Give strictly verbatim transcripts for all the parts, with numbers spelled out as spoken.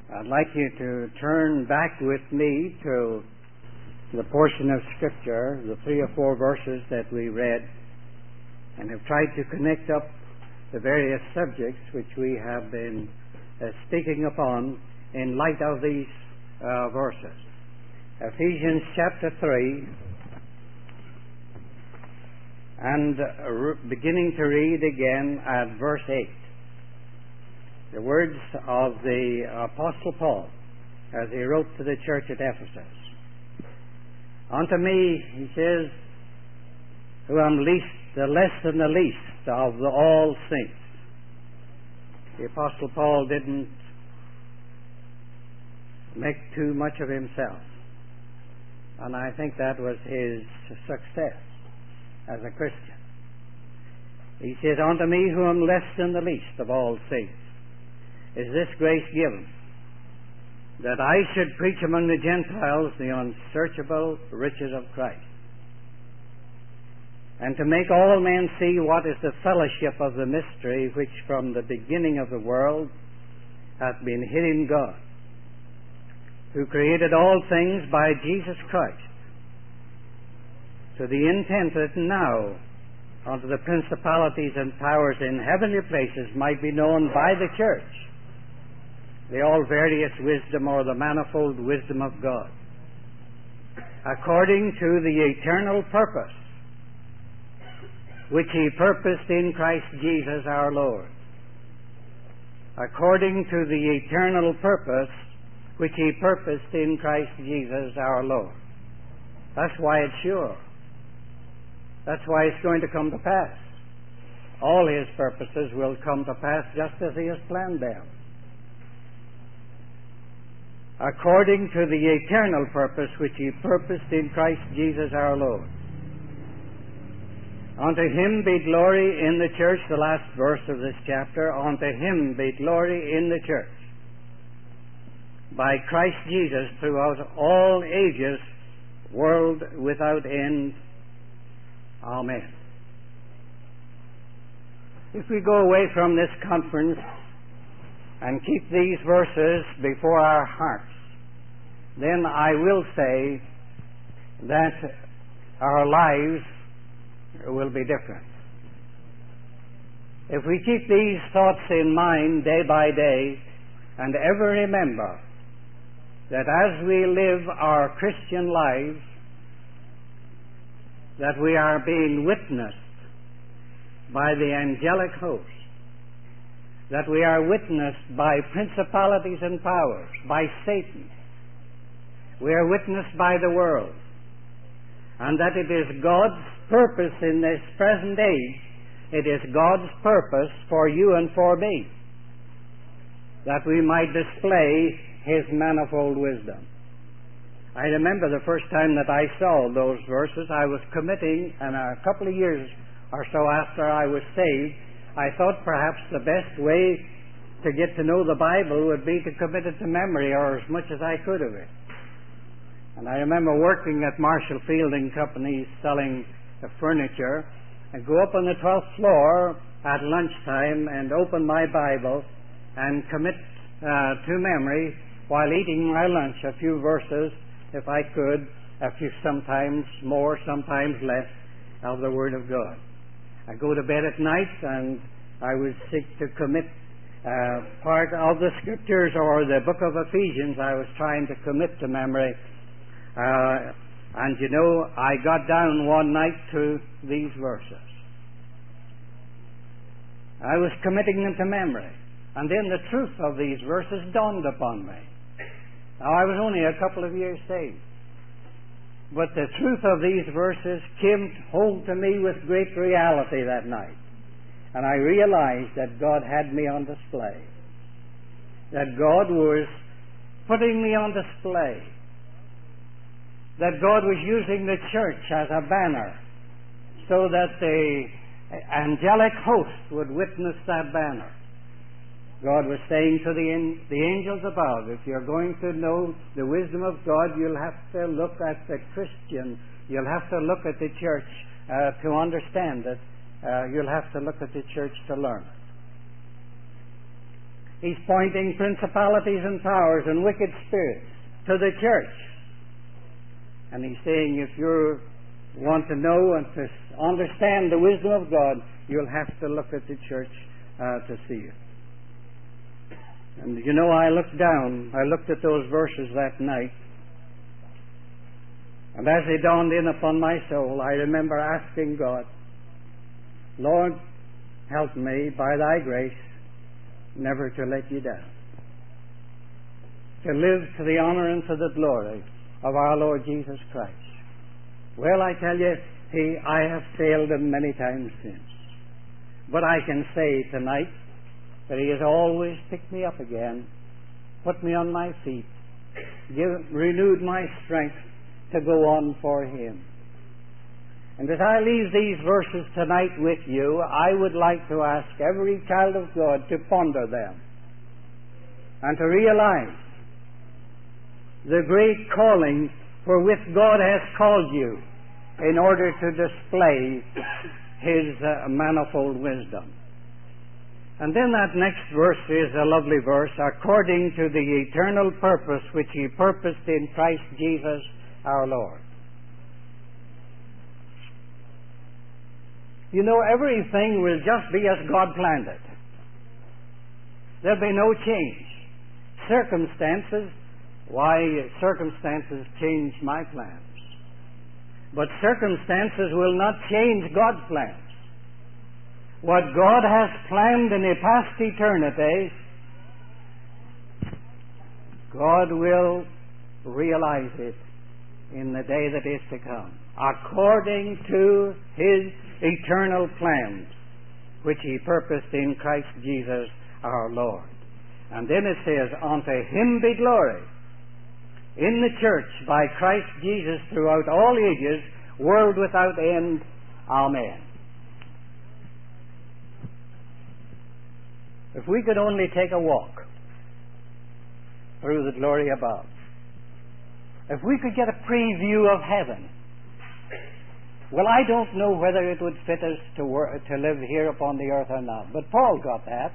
I'd like you to turn back with me to the portion of Scripture, the three or four verses that we read, and have tried to connect up the various subjects which we have been uh, speaking upon in light of these uh, verses. Ephesians chapter three, and uh, re- beginning to read again at verse eight. The words of the Apostle Paul as he wrote to the church at Ephesus. Unto me, he says, who am least, the less than the least of the all saints. The Apostle Paul didn't make too much of himself. And I think that was his success as a Christian. He says, unto me who am less than the least of all saints, is this grace given, that I should preach among the Gentiles the unsearchable riches of Christ, and to make all men see what is the fellowship of the mystery which from the beginning of the world hath been hid in God, who created all things by Jesus Christ, to the intent that now unto the principalities and powers in heavenly places might be known by the church the all various wisdom or the manifold wisdom of God, according to the eternal purpose which He purposed in Christ Jesus our Lord. According to the eternal purpose which He purposed in Christ Jesus our Lord. That's why it's sure. That's why it's going to come to pass. All His purposes will come to pass just as He has planned them. According to the eternal purpose which He purposed in Christ Jesus our Lord. Unto Him be glory in the church, the last verse of this chapter, unto Him be glory in the church, by Christ Jesus throughout all ages, world without end. Amen. If we go away from this conference and keep these verses before our hearts, then I will say that our lives will be different. If we keep these thoughts in mind day by day, and ever remember that as we live our Christian lives, that we are being witnessed by the angelic host, that we are witnessed by principalities and powers, by Satan. We are witnessed by the world. And that it is God's purpose in this present age, it is God's purpose for you and for me, that we might display His manifold wisdom. I remember the first time that I saw those verses, I was committing, and a couple of years or so after I was saved, I thought perhaps the best way to get to know the Bible would be to commit it to memory, or as much as I could of it. And I remember working at Marshall Fielding Company selling the furniture, and go up on the twelfth floor at lunchtime and open my Bible and commit uh, to memory while eating my lunch a few verses, if I could, a few, sometimes more, sometimes less, of the Word of God. I go to bed at night and I would seek to commit uh, part of the Scriptures or the book of Ephesians I was trying to commit to memory. Uh, and you know, I got down one night to these verses. I was committing them to memory. And then the truth of these verses dawned upon me. Now, I was only a couple of years saved. But the truth of these verses came home to me with great reality that night. And I realized that God had me on display. That God was putting me on display. That God was using the church as a banner so that the angelic host would witness that banner. God was saying to the, the angels above, if you're going to know the wisdom of God, you'll have to look at the Christian. You'll have to look at the church uh, to understand it. Uh, you'll have to look at the church to learn it. He's pointing principalities and powers and wicked spirits to the church. And he's saying, if you want to know and to understand the wisdom of God, you'll have to look at the church uh, to see it. And you know, I looked down, I looked at those verses that night, and as they dawned in upon my soul, I remember asking God, Lord, help me by thy grace never to let you down, to live to the honor and to the glory of our Lord Jesus Christ. Well, I tell you, he, I have failed him many times since. But I can say tonight that he has always picked me up again, put me on my feet, give, renewed my strength to go on for him. And as I leave these verses tonight with you, I would like to ask every child of God to ponder them and to realize the great calling wherewith God has called you in order to display his uh, manifold wisdom. And then that next verse is a lovely verse, according to the eternal purpose which he purposed in Christ Jesus our Lord. You know, everything will just be as God planned it. There'll be no change. Circumstances, why, circumstances change my plans. But circumstances will not change God's plans. What God has planned in a past eternity, God will realize it in the day that is to come, according to his eternal plans, which he purposed in Christ Jesus our Lord. And then it says, unto him be glory in the church by Christ Jesus throughout all ages, world without end. Amen. If we could only take a walk through the glory above, if we could get a preview of heaven, well, I don't know whether it would fit us to work, to live here upon the earth or not, but Paul got that.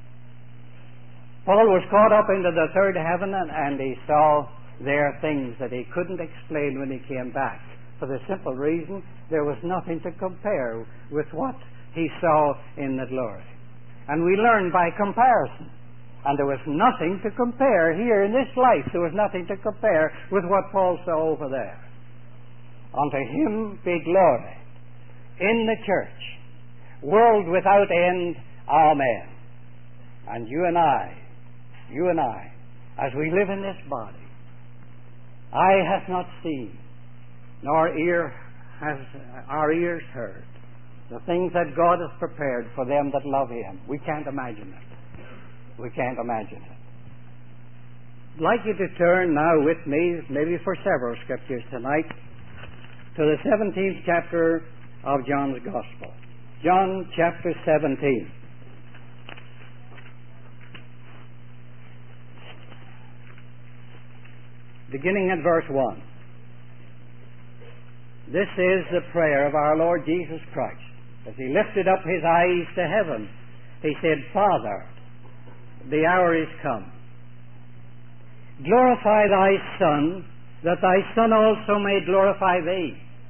Paul was caught up into the third heaven, and, and he saw there things that he couldn't explain when he came back, for the simple reason there was nothing to compare with what he saw in the glory. And we learn by comparison. And there was nothing to compare here in this life. There was nothing to compare with what Paul saw over there. Unto him be glory in the church, world without end. Amen. And you and I, you and I, as we live in this body, eye hath not seen, nor ear has our ears heard the things that God has prepared for them that love him. We can't imagine it. We can't imagine it. I'd like you to turn now with me, maybe for several scriptures tonight, to the seventeenth chapter of John's Gospel. John chapter seventeen. Beginning at verse one. This is the prayer of our Lord Jesus Christ. As he lifted up his eyes to heaven, he said, Father, the hour is come. Glorify thy Son, that thy Son also may glorify thee,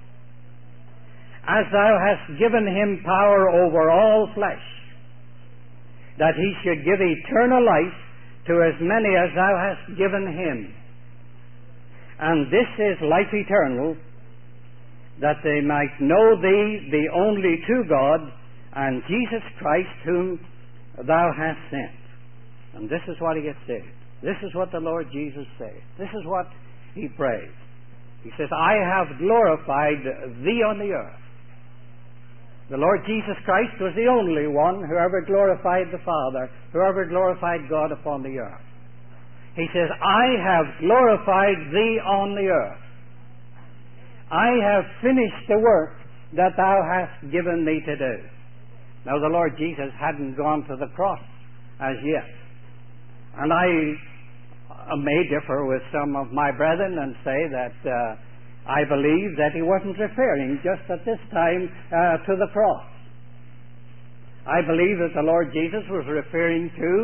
as thou hast given him power over all flesh, that he should give eternal life to as many as thou hast given him. And this is life eternal, that they might know thee, the only true God, and Jesus Christ, whom thou hast sent. And this is what he has said. This is what the Lord Jesus said. This is what he prayed. He says, I have glorified thee on the earth. The Lord Jesus Christ was the only one who ever glorified the Father, who ever glorified God upon the earth. He says, I have glorified thee on the earth. I have finished the work that thou hast given me to do. Now the Lord Jesus hadn't gone to the cross as yet. And I may differ with some of my brethren and say that uh, I believe that he wasn't referring just at this time uh, to the cross. I believe that the Lord Jesus was referring to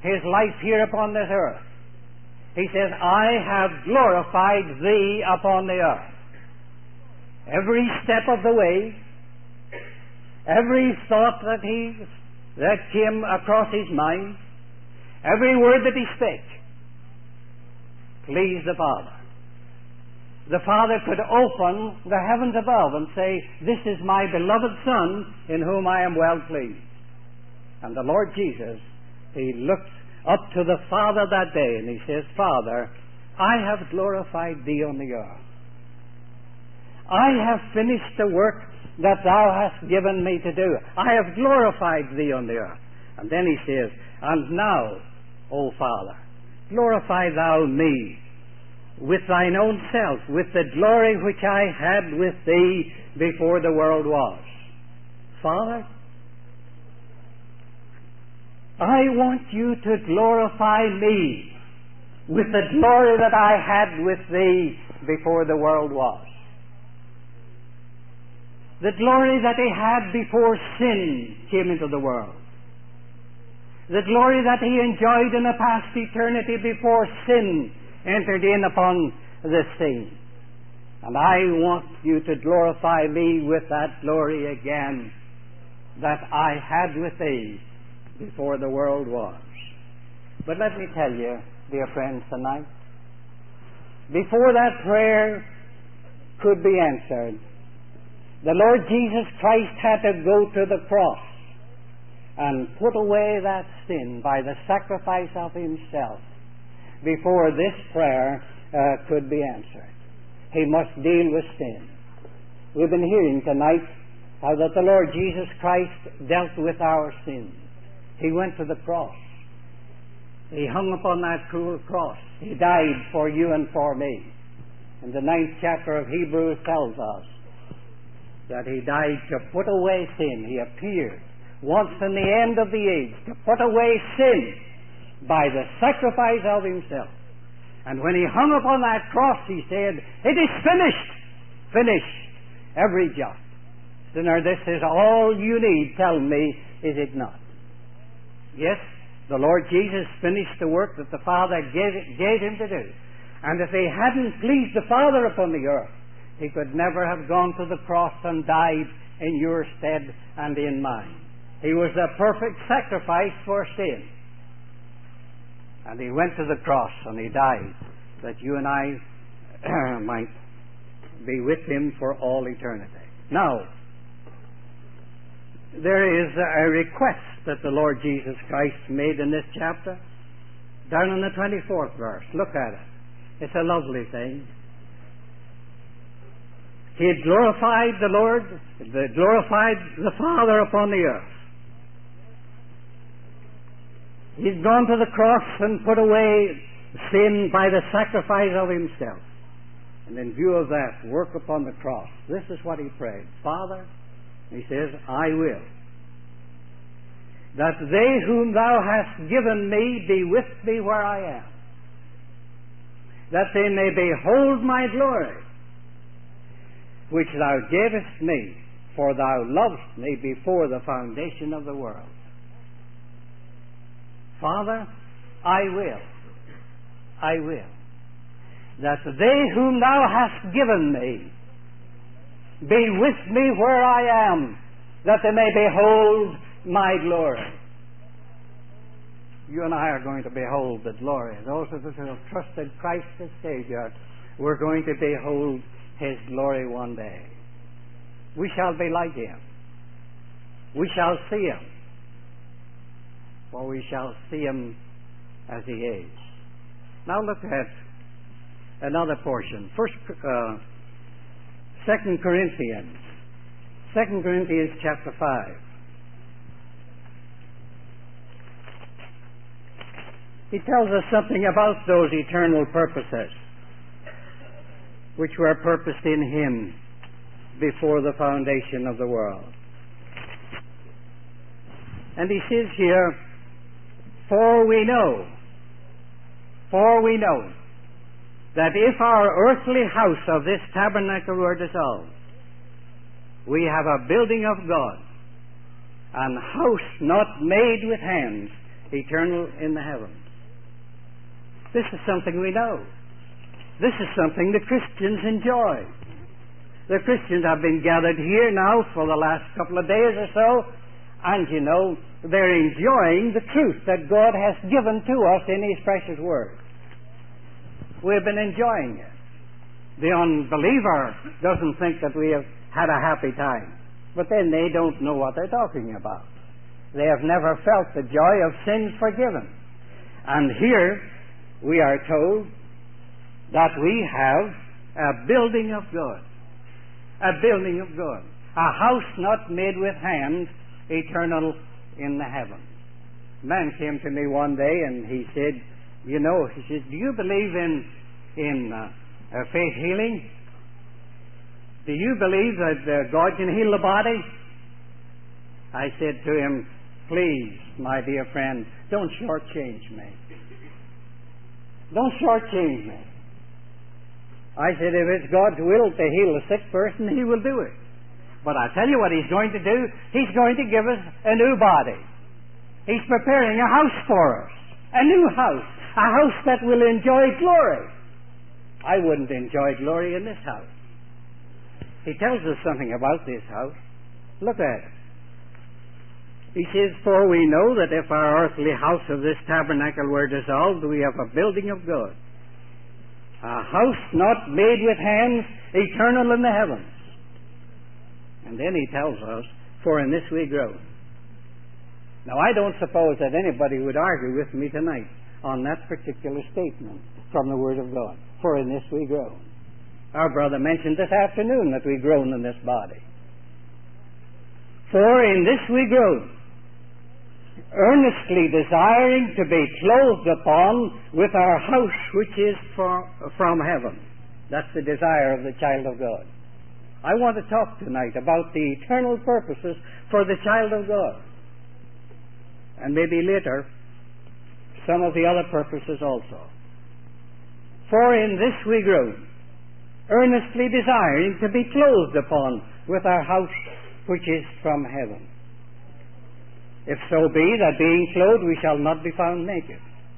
his life here upon this earth, he says, I have glorified thee upon the earth. Every step of the way, every thought that he that came across his mind, every word that he spake, pleased the Father. The Father could open the heavens above and say, this is my beloved Son in whom I am well pleased. And the Lord Jesus, he looked up to the Father that day and he says, Father, I have glorified thee on the earth. I have finished the work that thou hast given me to do. I have glorified thee on the earth. And then he says, and now, O Father, glorify thou me with thine own self, with the glory which I had with thee before the world was. Father, I want you to glorify me with the glory that I had with thee before the world was. The glory that he had before sin came into the world. The glory that he enjoyed in a past eternity before sin entered in upon the scene. And I want you to glorify me with that glory again that I had with thee before the world was. But let me tell you, dear friends, tonight, before that prayer could be answered, the Lord Jesus Christ had to go to the cross and put away that sin by the sacrifice of himself before this prayer uh, could be answered. He must deal with sin. We've been hearing tonight how that the Lord Jesus Christ dealt with our sins. He went to the cross. He hung upon that cruel cross. He died for you and for me. And the ninth chapter of Hebrews tells us that he died to put away sin. He appeared once in the end of the age to put away sin by the sacrifice of himself. And when he hung upon that cross, he said, it is finished. Finished. Every jot. Sinner, this is all you need. Tell me, is it not? Yes, the Lord Jesus finished the work that the Father gave, gave him to do. And if he hadn't pleased the Father upon the earth, he could never have gone to the cross and died in your stead and in mine. He was the perfect sacrifice for sin. And he went to the cross and he died that you and I might be with him for all eternity. Now, there is a request that the Lord Jesus Christ made in this chapter, down in the twenty-fourth verse. Look at it. It's a lovely thing. He had glorified the Lord, glorified the Father upon the earth. He'd gone to the cross and put away sin by the sacrifice of himself. And in view of that work upon the cross, this is what he prayed. Father, he says, I will, that they whom thou hast given me be with me where I am, that they may behold my glory, which thou gavest me, for thou lovest me before the foundation of the world. Father, I will, I will, that they whom thou hast given me be with me where I am, that they may behold my glory. You and I are going to behold the glory. Those of us who have trusted Christ as Savior, we're going to behold his glory one day. We shall be like him. We shall see him. For we shall see him as he is. Now look at another portion. First, uh, Second Corinthians. Second Corinthians chapter five. He tells us something about those eternal purposes which were purposed in him before the foundation of the world. And he says here, For we know, for we know, that if our earthly house of this tabernacle were dissolved, we have a building of God, an house not made with hands, eternal in the heavens. This is something we know. This is something the Christians enjoy. The Christians have been gathered here now for the last couple of days or so, and you know, they're enjoying the truth that God has given to us in His precious Word. We've been enjoying it. The unbeliever doesn't think that we have had a happy time, but then they don't know what they're talking about. They have never felt the joy of sins forgiven. And here we are told that we have a building of God. A building of God. A house not made with hands, eternal in the heavens. A man came to me one day and he said, you know, he said, do you believe in, in uh, uh, faith healing? Do you believe that uh, God can heal the body? I said to him, please, my dear friend, don't shortchange me. Don't shortchange me. I said, if it's God's will to heal a sick person, He will do it. But I tell you what He's going to do. He's going to give us a new body. He's preparing a house for us. A new house. A house that will enjoy glory. I wouldn't enjoy glory in this house. He tells us something about this house. Look at it. He says, for we know that if our earthly house of this tabernacle were dissolved, we have a building of God. A house not made with hands, eternal in the heavens. And then he tells us, for in this we grow. Now I don't suppose that anybody would argue with me tonight on that particular statement from the Word of God. For in this we grow. Our brother mentioned this afternoon that we groan in this body. For in this we grow, earnestly desiring to be clothed upon with our house which is for, from heaven. That's the desire of the child of God. I want to talk tonight about the eternal purposes for the child of God. And maybe later, some of the other purposes also. For in this we grow, earnestly desiring to be clothed upon with our house which is from heaven. If so be that being clothed we shall not be found naked.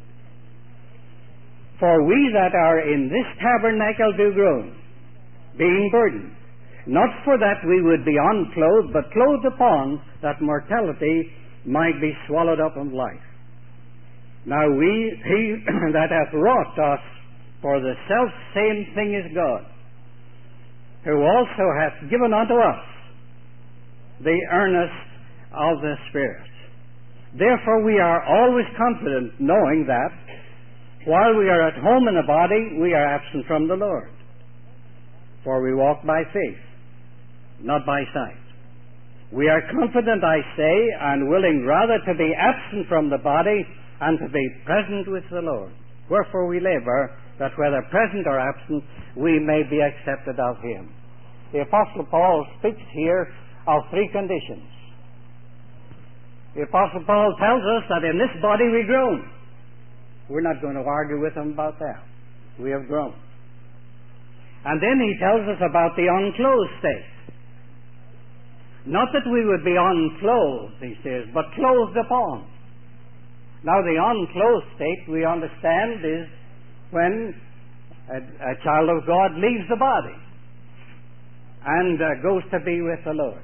For we that are in this tabernacle do groan, being burdened, not for that we would be unclothed, but clothed upon, that mortality might be swallowed up in life. Now we, he that hath wrought us for the self-same thing is God, who also hath given unto us the earnest of the Spirit. Therefore we are always confident, knowing that while we are at home in the body, we are absent from the Lord. For we walk by faith, not by sight. We are confident, I say, and willing rather to be absent from the body and to be present with the Lord. Wherefore we labor, that whether present or absent, we may be accepted of Him. The Apostle Paul speaks here of three conditions. The Apostle Paul tells us that in this body we groan. We're not going to argue with him about that. We have grown. And then he tells us about the unclothed state. Not that we would be unclothed, he says, but clothed upon. Now the unclothed state, we understand, is when a, a child of God leaves the body and uh, goes to be with the Lord.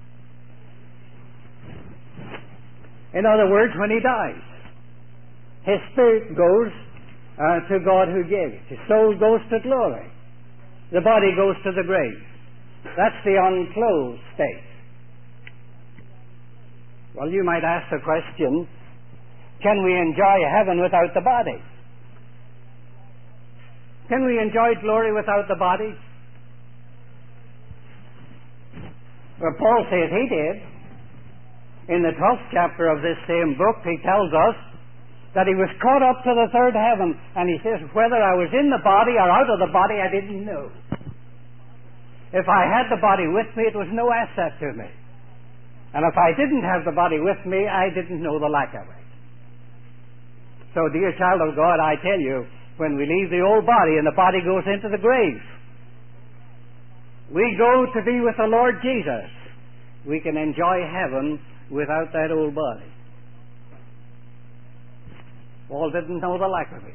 In other words, when he dies, his spirit goes uh, to God who gave it. His soul goes to glory. The body goes to the grave. That's the unclothed state. Well, you might ask the question, can we enjoy heaven without the body? Can we enjoy glory without the body? Well, Paul says he did. In the twelfth chapter of this same book, he tells us that he was caught up to the third heaven, and he says, whether I was in the body or out of the body, I didn't know. If I had the body with me, it was no asset to me. And if I didn't have the body with me, I didn't know the lack of it. So, dear child of God, I tell you, when we leave the old body and the body goes into the grave, we go to be with the Lord Jesus. We can enjoy heaven without that old body. Paul didn't know the lack of it.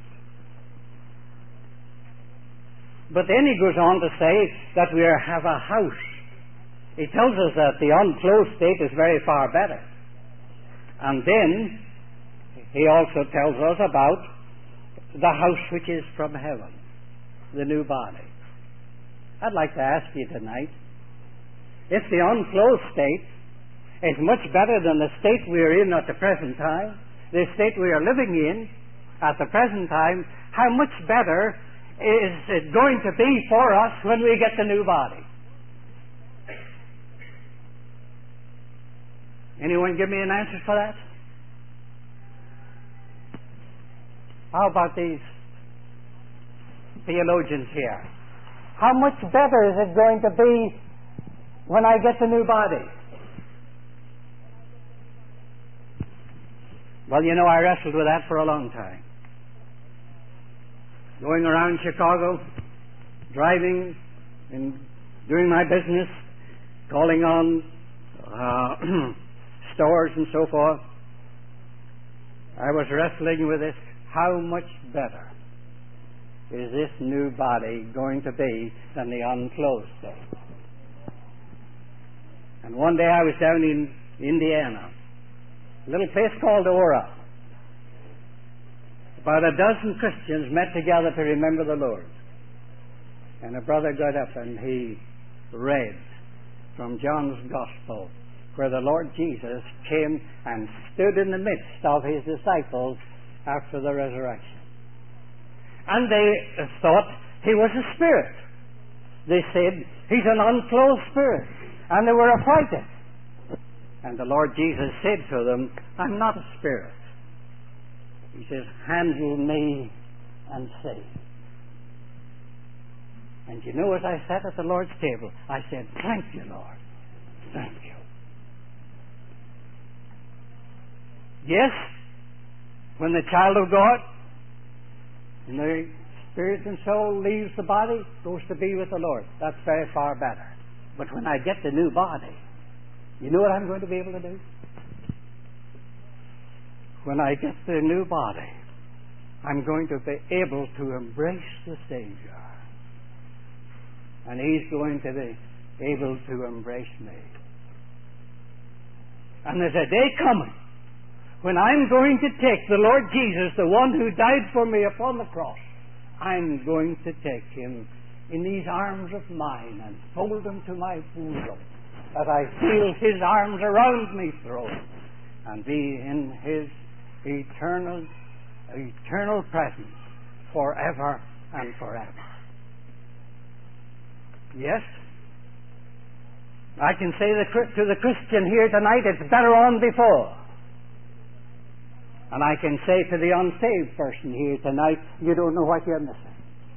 But then he goes on to say that we are, have a house. He tells us that the unclothed state is very far better. And then he also tells us about the house which is from heaven, the new body. I'd like to ask you tonight, if the unclothed state is much better than the state we are in at the present time, the state we are living in at the present time, how much better is it going to be for us when we get the new body? Anyone give me an answer for that? How about these theologians here? How much better is it going to be when I get the new body? Well, you know, I wrestled with that for a long time. Going around Chicago, driving and doing my business, calling on uh, stores and so forth, I was wrestling with this. How much better is this new body going to be than the unclothed state? And one day I was down in Indiana, a little place called Ora. About a dozen Christians met together to remember the Lord. And a brother got up and he read from John's Gospel, where the Lord Jesus came and stood in the midst of his disciples after the resurrection. And they thought he was a spirit. They said, he's an unclothed spirit. And they were affrighted. And the Lord Jesus said to them, I'm not a spirit. He says, handle me and see. And you know, as I sat at the Lord's table, I said, thank you, Lord. Thank you. Yes, when the child of God, and the spirit and soul leaves the body, goes to be with the Lord. That's very far better. But when I get the new body, you know what I'm going to be able to do? When I get the new body, I'm going to be able to embrace the Savior. And He's going to be able to embrace me. And there's a day coming when I'm going to take the Lord Jesus, the one who died for me upon the cross, I'm going to take Him in these arms of mine and fold Him to my bosom as I feel His arms around me thrown and be in His eternal, eternal presence forever and forever. Yes, I can say to the Christian here tonight, it's better on before. And I can say to the unsaved person here tonight, you don't know what you're missing.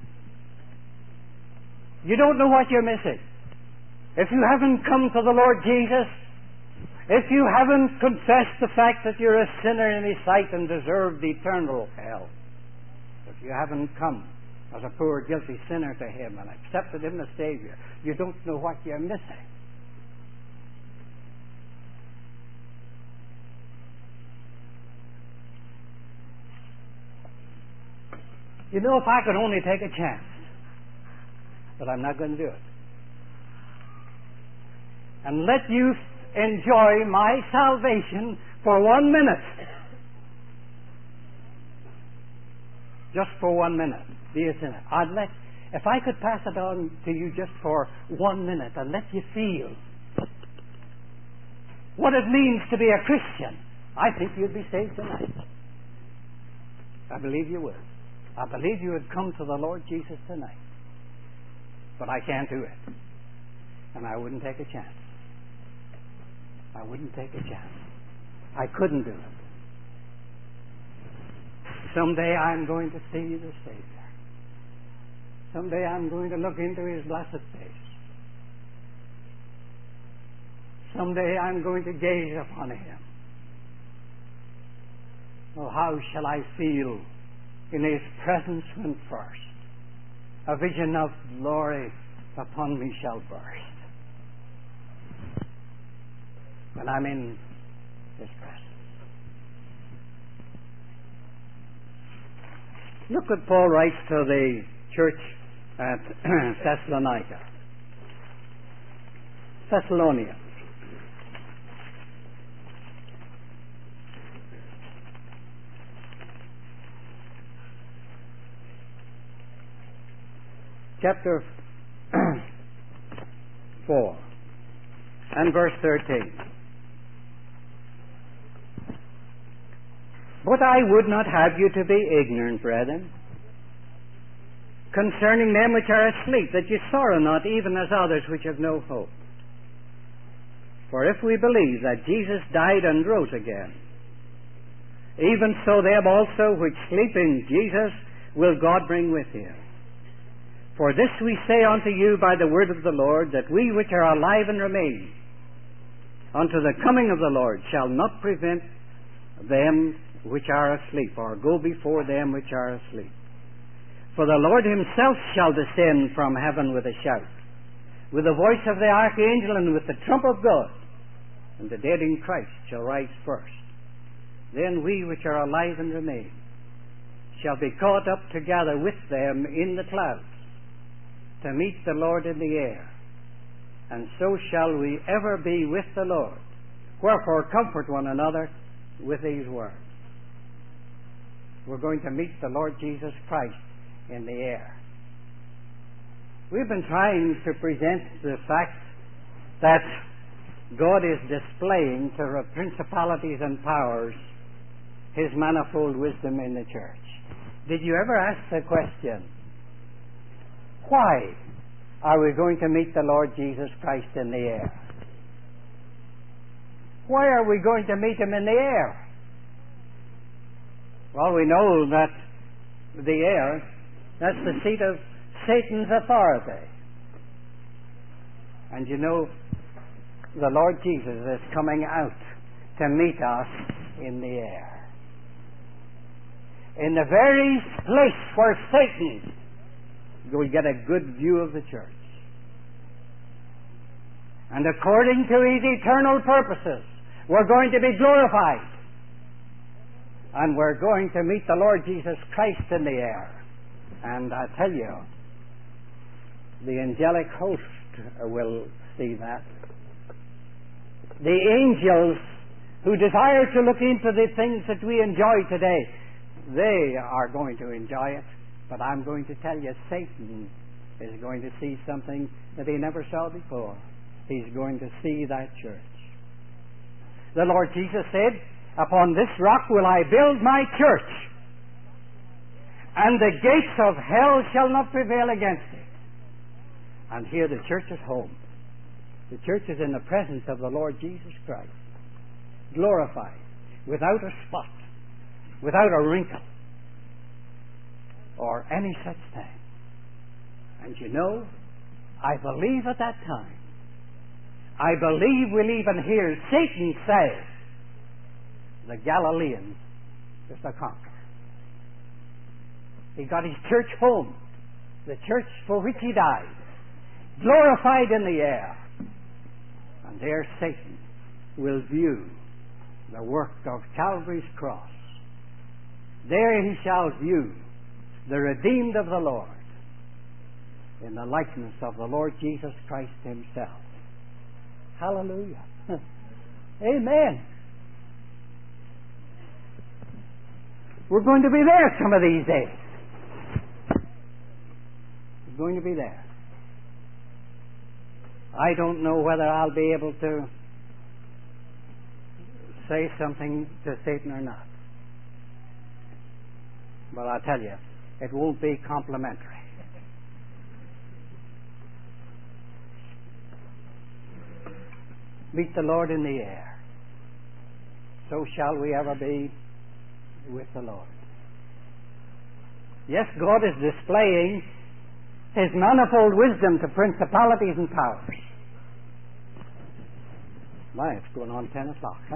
You don't know what you're missing. If you haven't come to the Lord Jesus, if you haven't confessed the fact that you're a sinner in His sight and deserve the eternal hell, if you haven't come as a poor guilty sinner to Him and accepted Him as Savior, you don't know what you're missing. You know, if I could only take a chance, but I'm not going to do it, and let you enjoy my salvation for one minute, just for one minute, be a sinner. I'd let, if I could pass it on to you just for one minute and let you feel what it means to be a Christian, I think you'd be saved tonight. I believe you would. I believe you would come to the Lord Jesus tonight. But I can't do it. And I wouldn't take a chance. I wouldn't take a chance. I couldn't do it. Someday I'm going to see the Savior. Someday I'm going to look into His blessed face. Someday I'm going to gaze upon Him. Oh, how shall I feel in His presence when first a vision of glory upon me shall burst, when I'm in His presence. Look what Paul writes to the church at Thessalonica. Thessalonians. Chapter four and verse thirteen. But I would not have you to be ignorant, brethren, concerning them which are asleep, that ye sorrow not, even as others which have no hope. For if we believe that Jesus died and rose again, even so them also which sleep in Jesus will God bring with him. For this we say unto you by the word of the Lord, that we which are alive and remain unto the coming of the Lord shall not prevent them which are asleep, or go before them which are asleep. For the Lord himself shall descend from heaven with a shout, with the voice of the archangel, and with the trump of God, and the dead in Christ shall rise first. Then we which are alive and remain shall be caught up together with them in the clouds, to meet the Lord in the air. And so shall we ever be with the Lord. Wherefore comfort one another with these words. We're going to meet the Lord Jesus Christ in the air. We've been trying to present the fact that God is displaying to the principalities and powers his manifold wisdom in the church. Did you ever ask the question, why are we going to meet the Lord Jesus Christ in the air? Why are we going to meet him in the air? Well, we know that the air, that's the seat of Satan's authority. And you know, the Lord Jesus is coming out to meet us in the air. In the very place where Satan will get a good view of the church. And according to his eternal purposes, we're going to be glorified. And we're going to meet the Lord Jesus Christ in the air. And I tell you, the angelic host will see that. The angels who desire to look into the things that we enjoy today, they are going to enjoy it. But I'm going to tell you, Satan is going to see something that he never saw before. He's going to see that church. The Lord Jesus said, upon this rock will I build my church, and the gates of hell shall not prevail against it. And here the church is home. The church is in the presence of the Lord Jesus Christ, glorified, without a spot, without a wrinkle, or any such thing. And you know, I believe at that time, I believe we'll even hear Satan say, the Galilean is the conqueror. He got his church home, the church for which he died, glorified in the air. And there Satan will view the work of Calvary's cross. There he shall view the redeemed of the Lord in the likeness of the Lord Jesus Christ himself. Hallelujah. Amen. We're going to be there some of these days. We're going to be there. I don't know whether I'll be able to say something to Satan or not. But I'll tell you, it won't be complimentary. Meet the Lord in the air. So shall we ever be with the Lord. Yes, God is displaying his manifold wisdom to principalities and powers. My, it's going on ten o'clock, huh?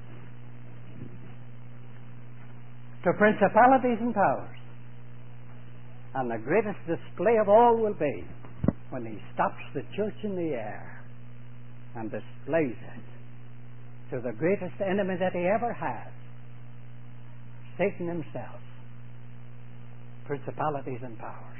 To principalities and powers. And the greatest display of all will be when he stops the church in the air and displays it to the greatest enemy that he ever had, Satan himself. principalities and powers.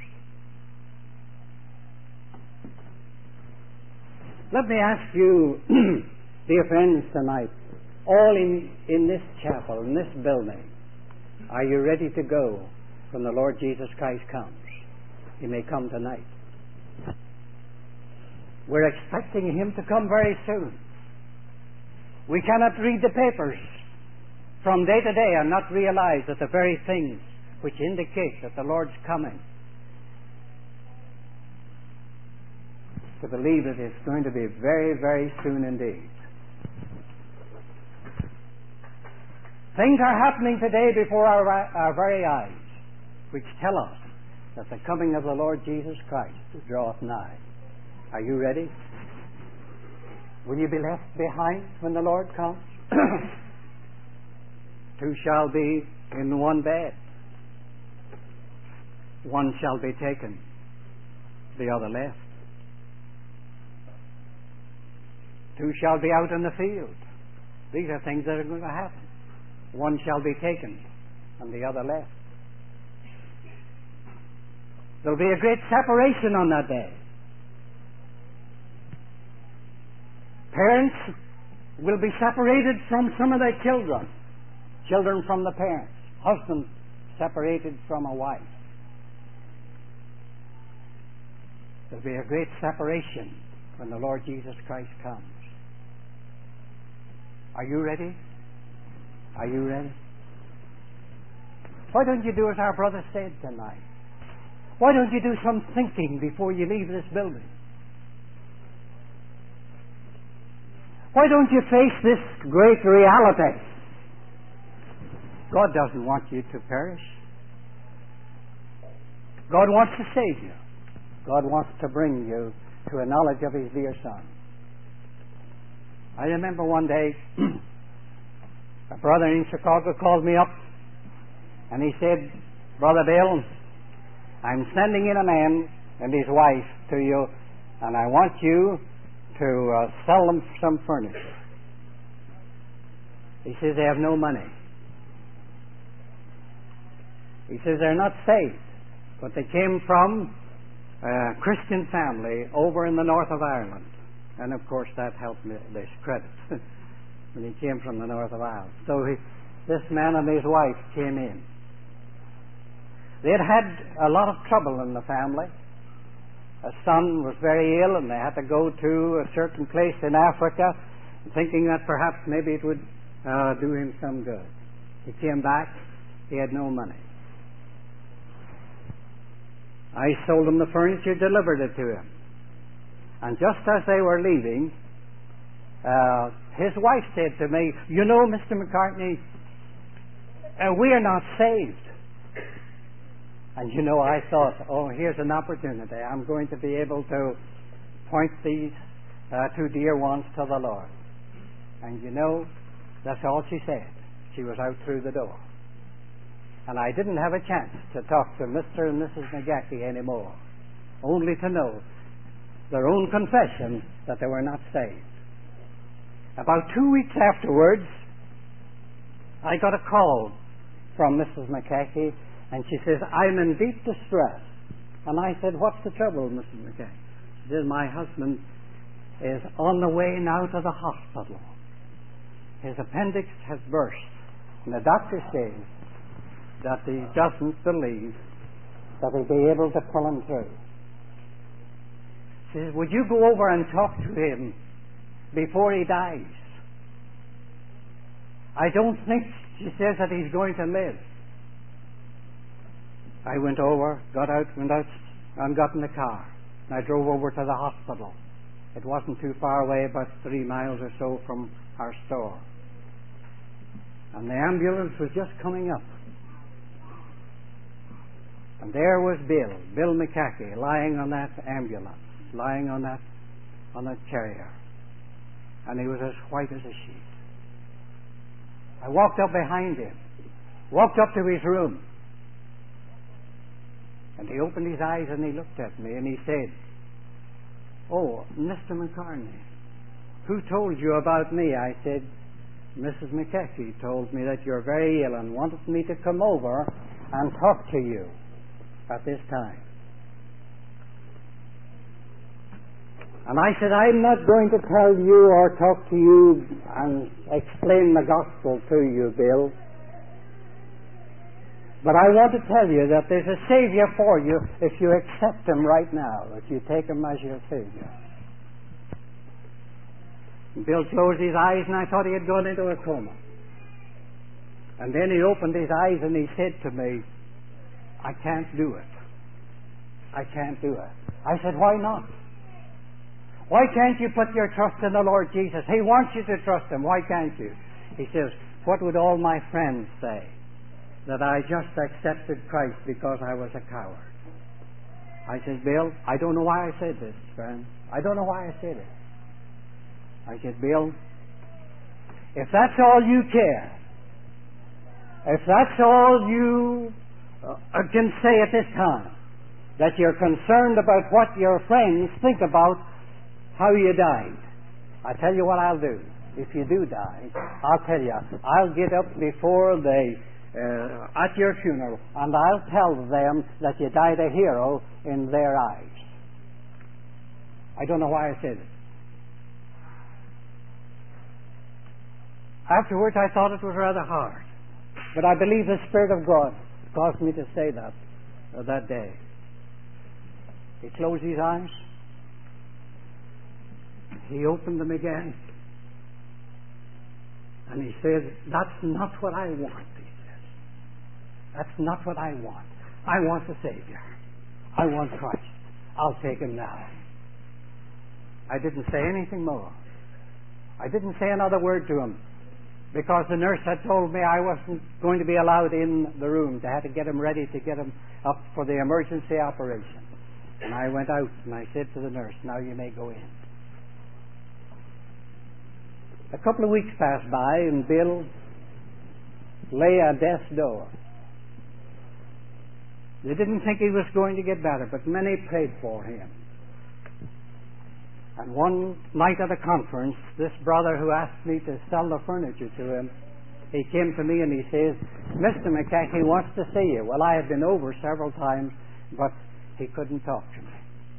Let me ask you, dear friends, tonight, all in, in this chapel, in this building, are you ready to go when the Lord Jesus Christ comes? He may come tonight. We're expecting Him to come very soon. We cannot read the papers from day to day and not realize that the very things which indicate that the Lord's coming, to believe it is going to be very, very soon indeed. Things are happening today before our, our very eyes, which tell us that the coming of the Lord Jesus Christ draweth nigh. Are you ready? Will you be left behind when the Lord comes? Two shall be in one bed. One shall be taken, the other left. Two shall be out in the field. These are things that are going to happen. One shall be taken, and the other left. There'll be a great separation on that day. Parents will be separated from some of their children. Children from the parents. Husband separated from a wife. There'll be a great separation when the Lord Jesus Christ comes. Are you ready? Are you ready? Why don't you do as our brother said tonight? Why don't you do some thinking before you leave this building? Why don't you face this great reality? God doesn't want you to perish. God wants to save you. God wants to bring you to a knowledge of His dear Son. I remember one day a brother in Chicago called me up and he said, Brother Bill, I'm sending in a man and his wife to you, and I want you to uh, sell them some furniture. He says they have no money. He says they're not saved, but they came from a Christian family over in the north of Ireland. And of course that helped me, this credit, when he came from the north of Ireland. So he, this man and his wife came in. They had had a lot of trouble in the family. A son was very ill and they had to go to a certain place in Africa, thinking that perhaps maybe it would uh, do him some good. He came back, he had no money. I sold him the furniture, delivered it to him. And just as they were leaving, uh, his wife said to me, you know, Mister McCartney, uh, we are not saved. And you know, I thought, oh, here's an opportunity. I'm going to be able to point these uh, two dear ones to the Lord. And you know, that's all she said. She was out through the door. And I didn't have a chance to talk to Mister and Missus McGackie anymore, only to know their own confession that they were not saved. About two weeks afterwards, I got a call from Missus McGackie, and she says, I'm in deep distress. And I said, what's the trouble, Missus McGackie? She says, my husband is on the way now to the hospital. His appendix has burst, and the doctor says that he doesn't believe that he'll be able to pull him through. She says, would you go over and talk to him before he dies? I don't think, she says, that he's going to live. I went over, got out, went out, and got in the car. And I drove over to the hospital. It wasn't too far away, about three miles or so from our store. And the ambulance was just coming up. And there was Bill, Bill McCarthy, lying on that ambulance, lying on that, on that carrier. And he was as white as a sheet. I walked up behind him, walked up to his room. And he opened his eyes and he looked at me and he said, oh, Mister McCartney, who told you about me? I said, Missus McCarthy told me that you're very ill and wanted me to come over and talk to you. at this time. And I said, I'm not going to tell you or talk to you and explain the gospel to you, Bill. But I want to tell you that there's a Savior for you if you accept Him right now, if you take Him as your Savior. And Bill closed his eyes and I thought he had gone into a coma. And then he opened his eyes and he said to me, I can't do it. I can't do it. I said, why not? Why can't you put your trust in the Lord Jesus? He wants you to trust Him. Why can't you? He says, what would all my friends say? That I just accepted Christ because I was a coward. I said, Bill, I don't know why I said this, friend. I don't know why I said it. I said, Bill, if that's all you care, if that's all you uh, can say at this time, that you're concerned about what your friends think about how you died, I tell you what I'll do. If you do die, I'll tell you, I'll get up before they, uh, at your funeral, and I'll tell them that you died a hero in their eyes. I don't know why I said it. Afterwards, I thought it was rather hard. But I believe the Spirit of God caused me to say that uh, that day. He closed his eyes. He opened them again. And he said, that's not what I want, he says. That's not what I want. I want the Savior. I want Christ. I'll take Him now. I didn't say anything more. I didn't say another word to him, because the nurse had told me I wasn't going to be allowed in the room. They had to get him ready to get him up for the emergency operation. And I went out and I said to the nurse, now you may go in. A couple of weeks passed by and Bill lay at death's door. They didn't think he was going to get better, but many prayed for him. And one night at a conference, this brother who asked me to sell the furniture to him, he came to me and he says, Mister McCarthy wants to see you. Well, I had been over several times, but he couldn't talk to me.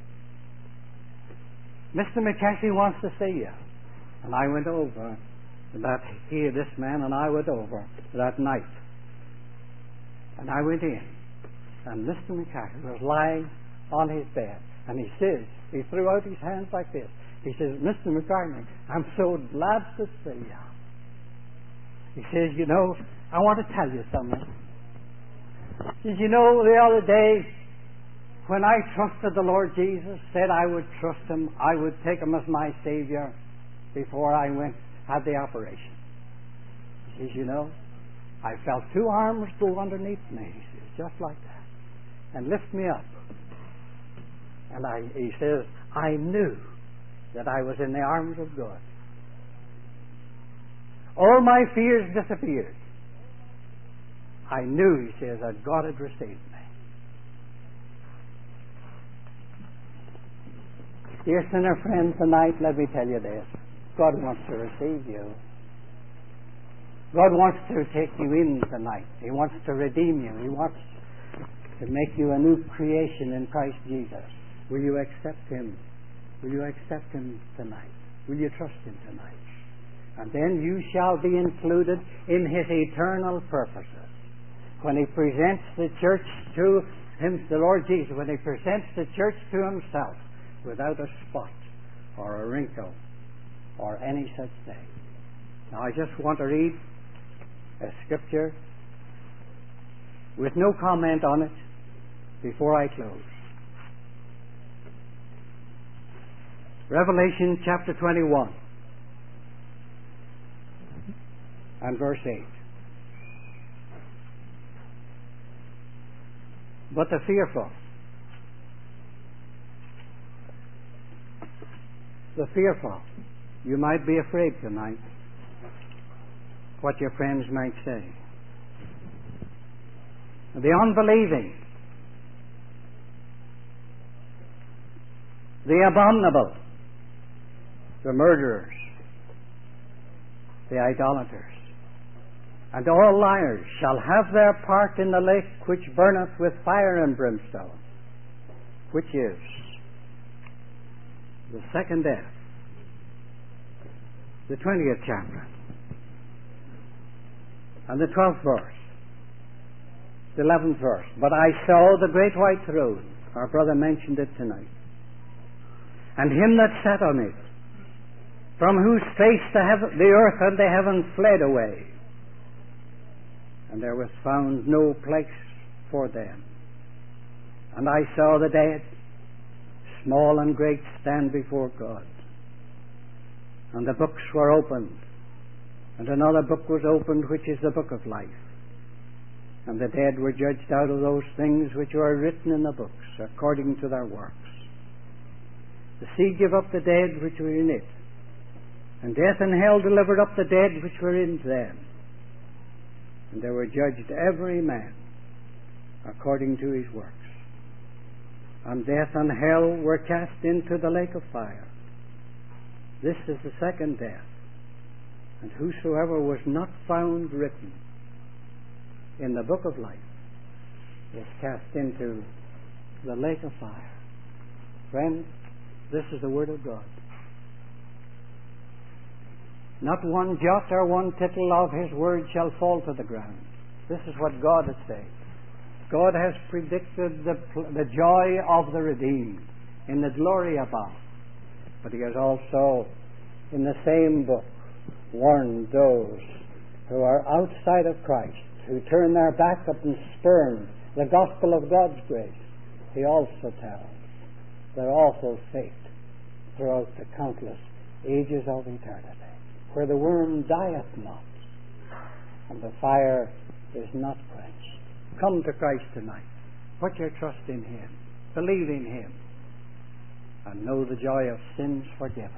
Mister McCarthy wants to see you. And I went over, that he, this man and I went over that night. And I went in, and Mister McCarthy was lying on his bed. And he says, he threw out his hands like this. He says, Mister McCartney, I'm so glad to see you. He says, you know, I want to tell you something. He says, you know, the other day, when I trusted the Lord Jesus, said I would trust Him, I would take Him as my Savior before I went, had the operation. He says, you know, I felt two arms go underneath me, he says, just like that, and lift me up. And I, he says, I knew that I was in the arms of God. All my fears disappeared. I knew, he says, that God had received me. Dear sinner friend, tonight let me tell you this. God wants to receive you. God wants to take you in tonight. He wants to redeem you. He wants to make you a new creation in Christ Jesus. Will you accept Him? Will you accept Him tonight? Will you trust Him tonight? And then you shall be included in His eternal purposes. When He presents the church to Him, the Lord Jesus, when He presents the church to Himself without a spot or a wrinkle or any such thing. Now I just want to read a scripture with no comment on it before I close. Revelation chapter twenty-one and verse eight. But the fearful, the fearful, you might be afraid tonight what your friends might say. The unbelieving, the abominable, the murderers, the idolaters, And all liars shall have their part in the lake which burneth with fire and brimstone, which is the second death. The twentieth chapter and the twelfth verse, the eleventh verse. But I saw the great white throne, our brother mentioned it tonight, and him that sat on it, from whose face the, heaven, the earth and the heaven fled away, and there was found no place for them. And I saw the dead, small and great, stand before God. And the books were opened, and another book was opened, which is the book of life. And the dead were judged out of those things which were written in the books, according to their works. The sea gave up the dead which were in it, and death and hell delivered up the dead which were in them. And they were judged every man according to his works. And death and hell were cast into the lake of fire. This is the second death. And whosoever was not found written in the book of life is cast into the lake of fire. Friends, this is the word of God. Not one jot or one tittle of his word shall fall to the ground. This is what God has said. God has predicted the, the joy of the redeemed in the glory above. But he has also, in the same book, warned those who are outside of Christ, who turn their back up and spurn the gospel of God's grace. He also tells their awful fate throughout the countless ages of eternity, where the worm dieth not and the fire is not quenched. Come to Christ tonight. Put your trust in him. Believe in him. And know the joy of sins forgiven.